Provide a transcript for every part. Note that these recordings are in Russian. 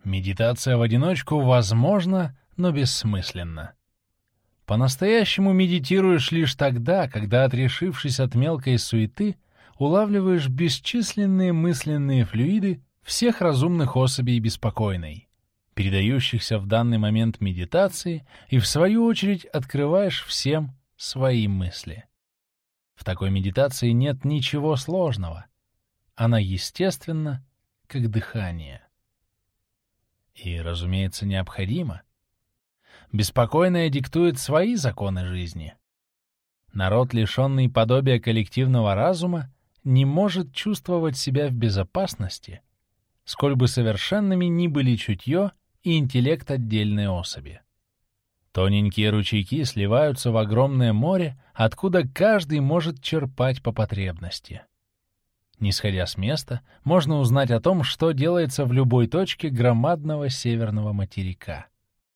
Медитация в одиночку возможна, но бессмысленна. По-настоящему медитируешь лишь тогда, когда, отрешившись от мелкой суеты, улавливаешь бесчисленные мысленные флюиды всех разумных особей беспокойной, передающихся в данный момент медитации, и в свою очередь открываешь всем свои мысли. В такой медитации нет ничего сложного. Она естественна, как дыхание. И, разумеется, необходимо. Беспокойное диктует свои законы жизни. Народ, лишенный подобия коллективного разума, не может чувствовать себя в безопасности, сколь бы совершенными ни были чутье и интеллект отдельной особи. Тоненькие ручейки сливаются в огромное море, откуда каждый может черпать по потребности. Не сходя с места, можно узнать о том, что делается в любой точке громадного северного материка.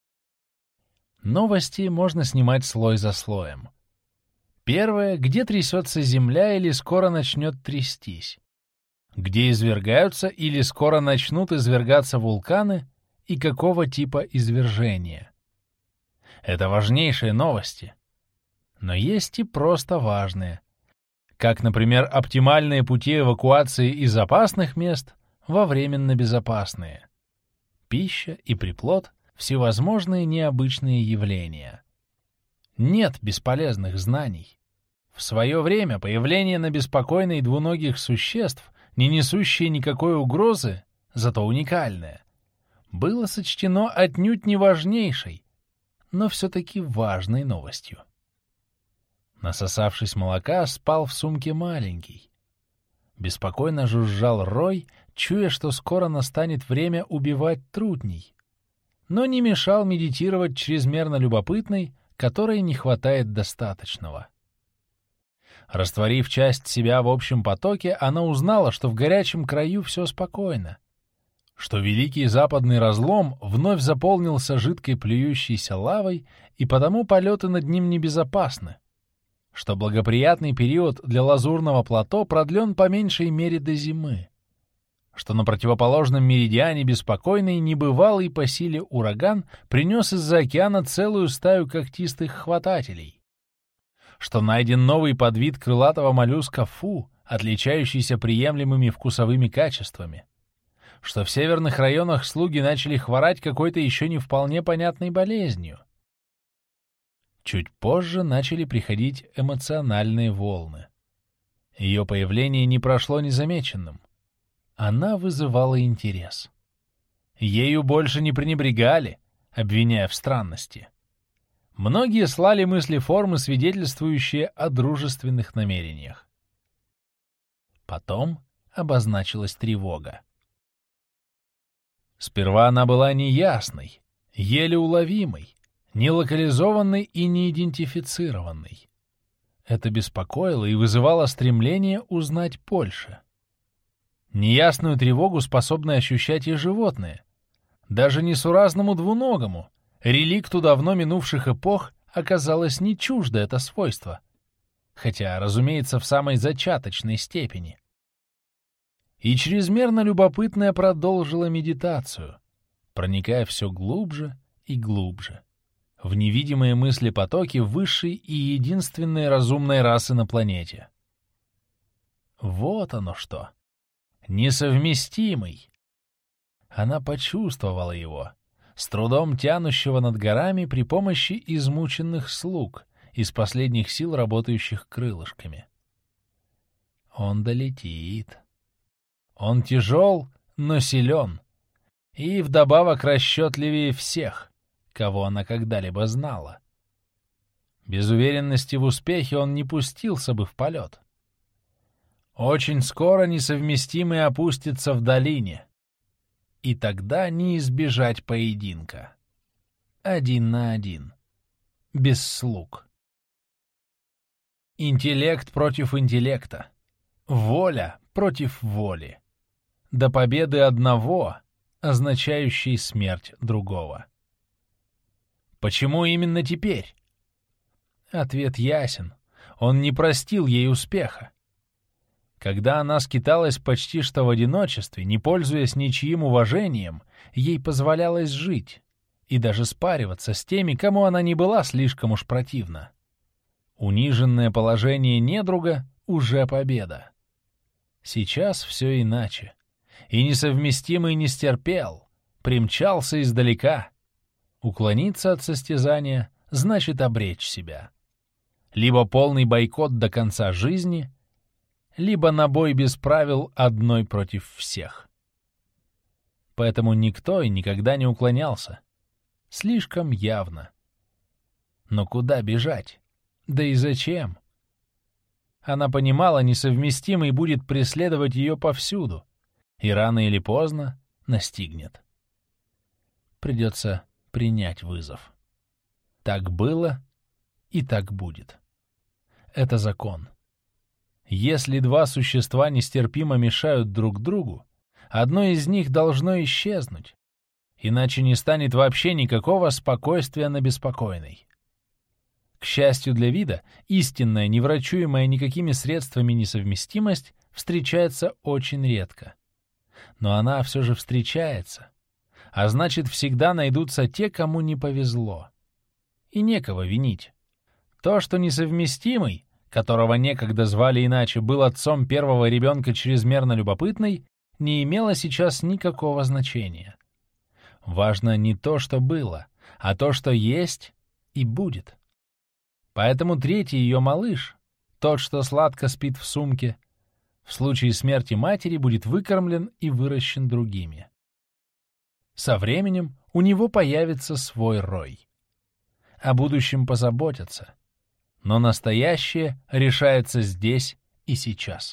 Новости можно снимать слой за слоем. Первое — где трясется земля или скоро начнет трястись. Где извергаются или скоро начнут извергаться вулканы и какого типа извержения. Это важнейшие новости. Но есть и просто важные. Как, например, оптимальные пути эвакуации из опасных мест во временно безопасные. Пища и приплод — всевозможные необычные явления. Нет бесполезных знаний. В свое время появление на беспокойной двуногих существ, не несущие никакой угрозы, зато уникальное, было сочтено отнюдь не важнейшей, но все-таки важной новостью. Насосавшись молока, спал в сумке маленький. Беспокойно жужжал рой, чуя, что скоро настанет время убивать трутней, но не мешал медитировать чрезмерно любопытной, которой не хватает достаточного. Растворив часть себя в общем потоке, она узнала, что в горячем краю все спокойно, что великий западный разлом вновь заполнился жидкой плюющейся лавой, и потому полеты над ним небезопасны, что благоприятный период для лазурного плато продлен по меньшей мере до зимы, что на противоположном меридиане беспокойный, небывалый по силе ураган принес из-за океана целую стаю когтистых хватателей, что найден новый подвид крылатого моллюска фу, отличающийся приемлемыми вкусовыми качествами, что в северных районах слуги начали хворать какой-то еще не вполне понятной болезнью. Чуть позже начали приходить эмоциональные волны. Ее появление не прошло незамеченным. Она вызывала интерес. Ею больше не пренебрегали, обвиняя в странности. Многие слали мыслеформы, свидетельствующие о дружественных намерениях. Потом обозначилась тревога. Сперва она была неясной, еле уловимой, нелокализованной и неидентифицированной. Это беспокоило и вызывало стремление узнать больше. Неясную тревогу способны ощущать и животные. Даже несуразному двуногому, реликту давно минувших эпох, оказалось не чуждо это свойство, хотя, разумеется, в самой зачаточной степени. И чрезмерно любопытная продолжила медитацию, проникая все глубже и глубже в невидимые мысли-потоки высшей и единственной разумной расы на планете. Вот оно что! Несовместимый! Она почувствовала его, с трудом тянущего над горами при помощи измученных слуг, из последних сил работающих крылышками. Он долетит. Он тяжел, но силен, и вдобавок расчетливее всех, кого она когда-либо знала. Без уверенности в успехе он не пустился бы в полет. Очень скоро несовместимый опустится в долине, и тогда не избежать поединка. 1 на 1, без слуг. Интеллект против интеллекта, воля против воли. До победы одного, означающей смерть другого. Почему именно теперь? Ответ ясен. Он не простил ей успеха. Когда она скиталась почти что в одиночестве, не пользуясь ничьим уважением, ей позволялось жить и даже спариваться с теми, кому она не была слишком уж противна. Униженное положение недруга — уже победа. Сейчас все иначе. И несовместимый не стерпел, примчался издалека. Уклониться от состязания значит обречь себя. Либо полный бойкот до конца жизни, либо на бой без правил одной против всех. Поэтому никто и никогда не уклонялся. Слишком явно. Но куда бежать? Да и зачем? Она понимала, несовместимый будет преследовать ее повсюду, и рано или поздно настигнет. Придется принять вызов. Так было и так будет. Это закон. Если два существа нестерпимо мешают друг другу, одно из них должно исчезнуть, иначе не станет вообще никакого спокойствия на беспокойной. К счастью для вида, истинная, неврачуемая никакими средствами несовместимость встречается очень редко. Но она все же встречается, а значит, всегда найдутся те, кому не повезло. И некого винить. То, что несовместимый, которого некогда звали иначе, был отцом первого ребенка чрезмерно любопытный, не имело сейчас никакого значения. Важно не то, что было, а то, что есть и будет. Поэтому третий ее малыш, тот, что сладко спит в сумке, в случае смерти матери будет выкормлен и выращен другими. Со временем у него появится свой рой. О будущем позаботятся, но настоящее решается здесь и сейчас.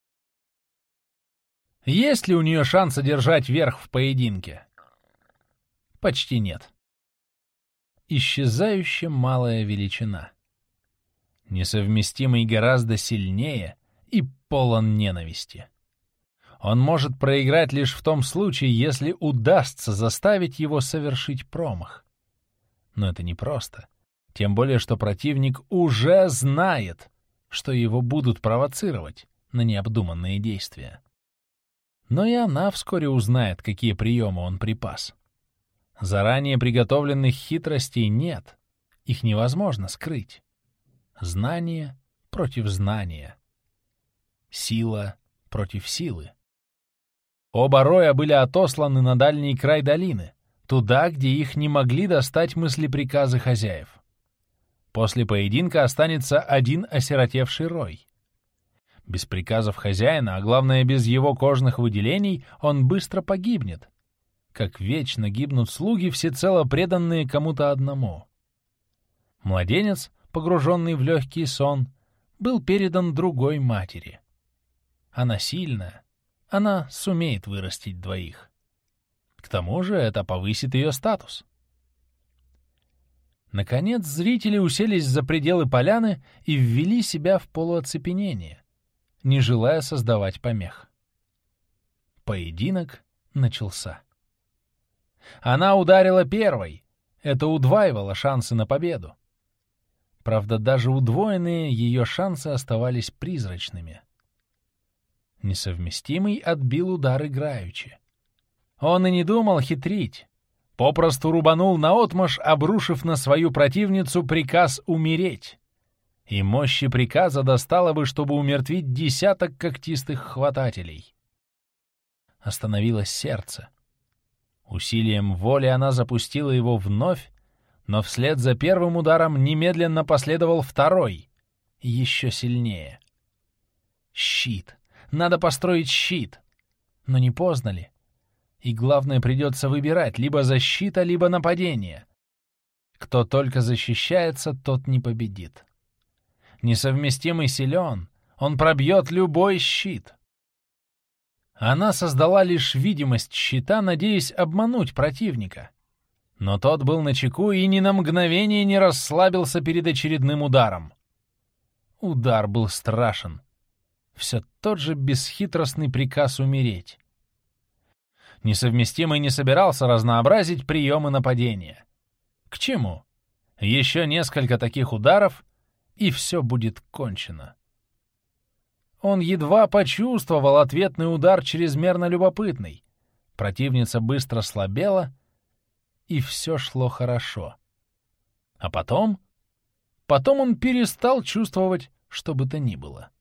Есть ли у нее шанс одержать верх в поединке? Почти нет. Исчезающе малая величина. Несовместимый гораздо сильнее и полон ненависти. Он может проиграть лишь в том случае, если удастся заставить его совершить промах. Но это непросто. Тем более, что противник уже знает, что его будут провоцировать на необдуманные действия. Но и она вскоре узнает, какие приемы он припас. Заранее приготовленных хитростей нет, их невозможно скрыть. Знание против знания. Сила против силы. Оба роя были отосланы на дальний край долины, туда, где их не могли достать мыслеприказы хозяев. После поединка останется один осиротевший рой. Без приказов хозяина, а главное без его кожных выделений, он быстро погибнет, как вечно гибнут слуги, всецело преданные кому-то одному. Младенец, погруженный в легкий сон, был передан другой матери. Она сильная, она сумеет вырастить двоих. К тому же это повысит ее статус. Наконец зрители уселись за пределы поляны и ввели себя в полуоцепенение, не желая создавать помех. Поединок начался. Она ударила первой, это удваивало шансы на победу. Правда, даже удвоенные ее шансы оставались призрачными. Несовместимый отбил удар играючи. Он и не думал хитрить. Попросту рубанул наотмашь, обрушив на свою противницу приказ умереть. И мощи приказа достало бы, чтобы умертвить десяток когтистых хватателей. Остановилось сердце. Усилием воли она запустила его вновь, но вслед за первым ударом немедленно последовал второй, еще сильнее. Щит. Надо построить щит. Но не поздно ли? И главное, придется выбирать либо защита, либо нападение. Кто только защищается, тот не победит. Несовместимый силен, он пробьет любой щит. Она создала лишь видимость щита, надеясь обмануть противника. Но тот был начеку и ни на мгновение не расслабился перед очередным ударом. Удар был страшен. Все тот же бесхитростный приказ умереть. Несовместимый не собирался разнообразить приемы нападения. К чему? Еще несколько таких ударов, и все будет кончено. Он едва почувствовал ответный удар, чрезмерно любопытный. Противница быстро слабела, и все шло хорошо. А потом он перестал чувствовать что бы то ни было.